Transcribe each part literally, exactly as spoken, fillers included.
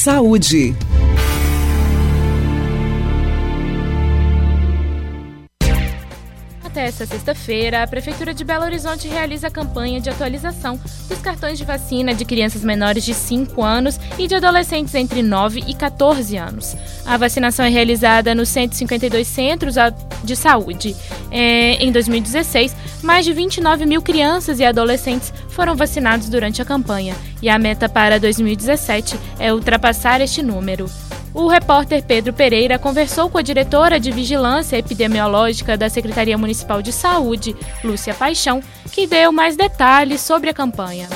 Saúde. Até esta sexta-feira, a Prefeitura de Belo Horizonte realiza a campanha de atualização dos cartões de vacina de crianças menores de cinco anos e de adolescentes entre nove e quatorze anos. A vacinação é realizada nos cento e cinquenta e dois centros de saúde. É, em dois mil e dezesseis, mais de vinte e nove mil crianças e adolescentes foram vacinados durante a campanha, e a meta para dois mil e dezessete é ultrapassar este número. O repórter Pedro Pereira conversou com a diretora de Vigilância Epidemiológica da Secretaria Municipal de Saúde, Lúcia Paixão, que deu mais detalhes sobre a campanha.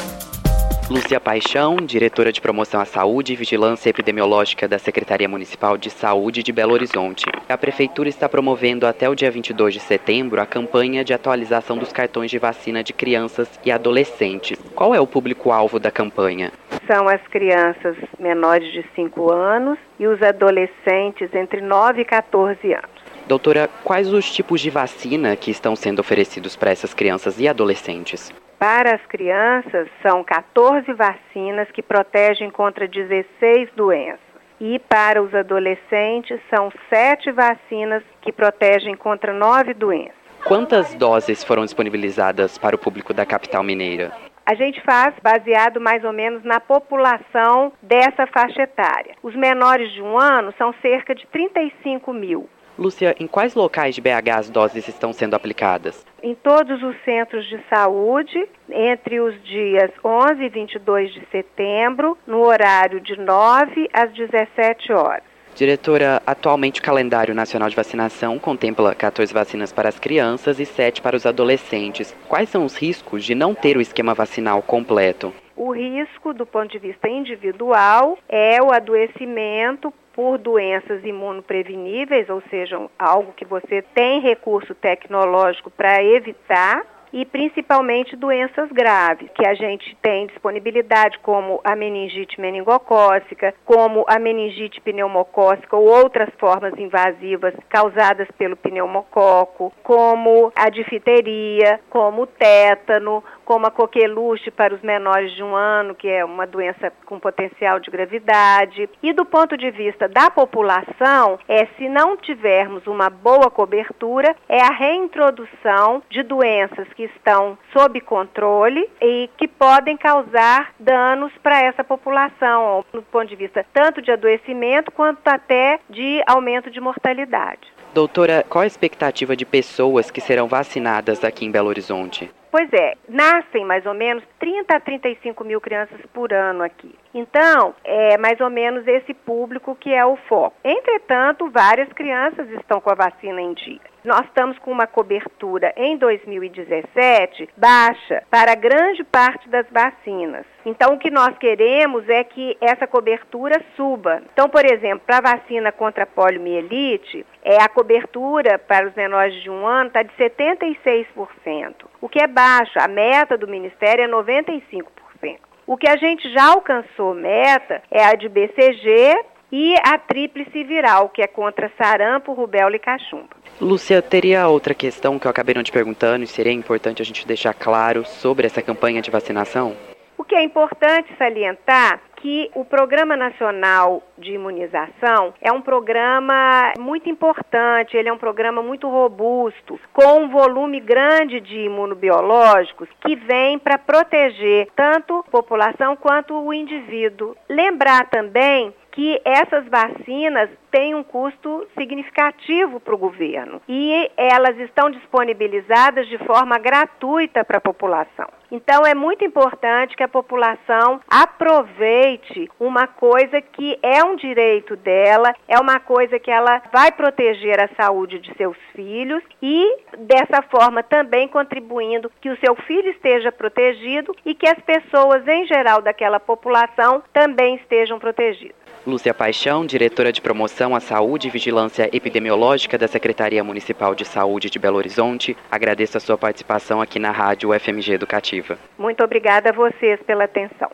Lúcia Paixão, diretora de Promoção à Saúde e Vigilância Epidemiológica da Secretaria Municipal de Saúde de Belo Horizonte. A Prefeitura está promovendo até o dia vinte e dois de setembro a campanha de atualização dos cartões de vacina de crianças e adolescentes. Qual é o público-alvo da campanha? São as crianças menores de cinco anos e os adolescentes entre nove e quatorze anos. Doutora, quais os tipos de vacina que estão sendo oferecidos para essas crianças e adolescentes? Para as crianças, são quatorze vacinas que protegem contra dezesseis doenças. E para os adolescentes, são sete vacinas que protegem contra nove doenças. Quantas doses foram disponibilizadas para o público da capital mineira? A gente faz baseado mais ou menos na população dessa faixa etária. Os menores de um ano são cerca de trinta e cinco mil. Lúcia, em quais locais de B H as doses estão sendo aplicadas? Em todos os centros de saúde, entre os dias onze e vinte e dois de setembro, no horário de nove às dezessete horas. Diretora, atualmente o calendário nacional de vacinação contempla quatorze vacinas para as crianças e sete para os adolescentes. Quais são os riscos de não ter o esquema vacinal completo? O risco, do ponto de vista individual, é o adoecimento por doenças imunopreveníveis, ou seja, algo que você tem recurso tecnológico para evitar, e principalmente doenças graves, que a gente tem disponibilidade, como a meningite meningocócica, como a meningite pneumocócica ou outras formas invasivas causadas pelo pneumococo, como a difteria, como o tétano, como a coqueluche para os menores de um ano, que é uma doença com potencial de gravidade. E do ponto de vista da população, é, se não tivermos uma boa cobertura, é a reintrodução de doenças que estão sob controle e que podem causar danos para essa população, do ponto de vista tanto de adoecimento quanto até de aumento de mortalidade. Doutora, qual a expectativa de pessoas que serão vacinadas aqui em Belo Horizonte? Pois é, nascem mais ou menos trinta a trinta e cinco mil crianças por ano aqui. Então, é mais ou menos esse público que é o foco. Entretanto, várias crianças estão com a vacina em dia. Nós estamos com uma cobertura em dois mil e dezessete baixa para grande parte das vacinas. Então, o que nós queremos é que essa cobertura suba. Então, por exemplo, para a vacina contra a poliomielite, é, a cobertura para os menores de um ano está de setenta e seis por cento, o que é baixo. A meta do Ministério é noventa e cinco por cento. O que a gente já alcançou meta é a de B C G e a tríplice viral, que é contra sarampo, rubéola e cachumba. Lúcia, teria outra questão que eu acabei não te perguntando e seria importante a gente deixar claro sobre essa campanha de vacinação? O que é importante salientar que o Programa Nacional de Imunização é um programa muito importante, ele é um programa muito robusto, com um volume grande de imunobiológicos que vem para proteger tanto a população quanto o indivíduo. Lembrar também que essas vacinas têm um custo significativo para o governo e elas estão disponibilizadas de forma gratuita para a população. Então, é muito importante que a população aproveite uma coisa que é um direito dela, é uma coisa que ela vai proteger a saúde de seus filhos e, dessa forma, também contribuindo que o seu filho esteja protegido e que as pessoas, em geral, daquela população também estejam protegidas. Lúcia Paixão, diretora de Promoção à Saúde e Vigilância Epidemiológica da Secretaria Municipal de Saúde de Belo Horizonte, agradeço a sua participação aqui na Rádio F M G Educativa. Muito obrigada a vocês pela atenção.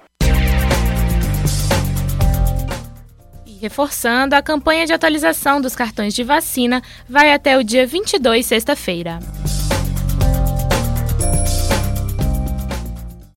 E reforçando, a campanha de atualização dos cartões de vacina vai até o dia vinte e dois, sexta-feira.